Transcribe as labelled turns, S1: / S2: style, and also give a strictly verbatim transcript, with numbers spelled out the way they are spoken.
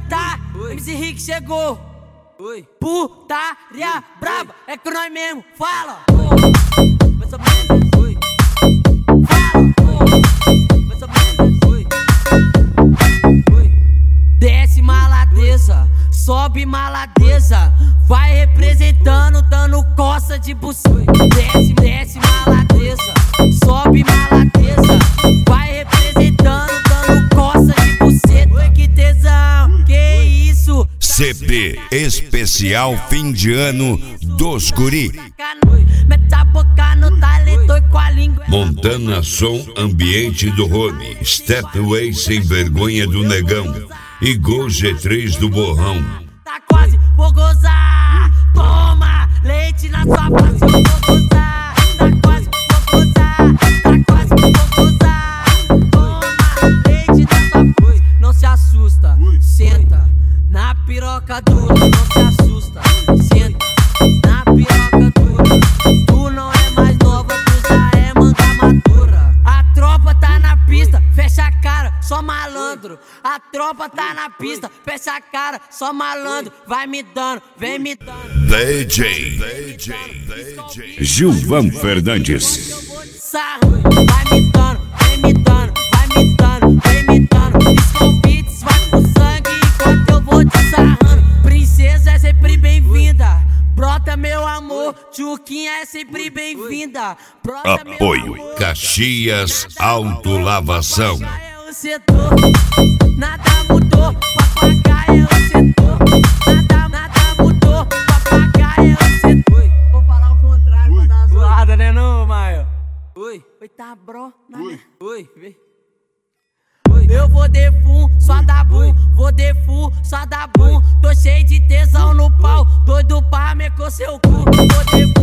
S1: tá, M C Rick chegou. Oi. Putaria braba, é que nós mesmo fala. Fala. Desce maladeza, sobe maladeza, vai representando, dando coça de buceta. Desce, desce maladeza, sobe maladeza, vai representando, dando coça de buceta. Oi, que tesão, que isso?
S2: C P Especial Fim de Ano dos Guri. Montana Som Ambiente do Rony, Stepway Sem Vergonha do Negão e Gol G três do Borrão.
S1: Tá quase, vou gozar, toma leite na sua face, eu vou gozar. Tá quase, vou gozar, tá quase, vou gozar, toma leite na sua face. Não se assusta, senta na piroca dura, não se assusta, senta na piroca dura. Tu não é mais nova, tu já é manga madura. A tropa tá na pista, fecha a cara, só malandro. A tropa tá na pista, fecha a cara, só malandro. Vai me dando, vem me dando.
S2: D J, D J, D J Gilvan Fernandes.
S1: Vai me dando, vem me dando, vai me dando, vem me dando. Disco Beats vai com sangue enquanto eu vou te sarrando. Princesa é sempre bem-vinda, brota meu amor. Tchuquinha é sempre bem-vinda.
S2: Apoio Caxias Autolavação.
S1: Nada mudou, papagaio é o setor. Nada, nada mudou, papagaio é o setor. Vou falar o contrário pra dar uma zoada, né não, Maio? Oi, oi, tá bro? Oi, oi, vem. Eu vou de fum, só dá bum, vou de fum, só dá bum. Tô cheio de tesão no pau, doido pra meter seu cu. Vou de